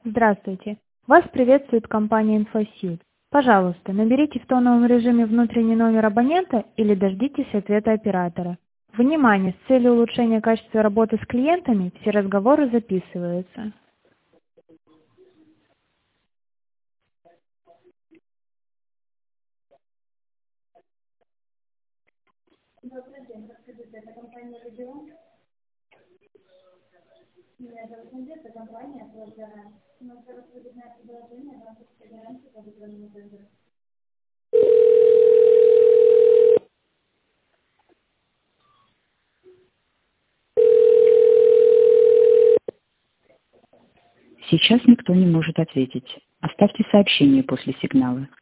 Здравствуйте. Вас приветствует компания InfoSud. Пожалуйста, наберите в тоновом режиме внутренний номер абонента или дождитесь ответа оператора. Внимание! С целью улучшения качества работы с клиентами все разговоры записываются. Сейчас никто не может ответить. Оставьте сообщение после сигнала.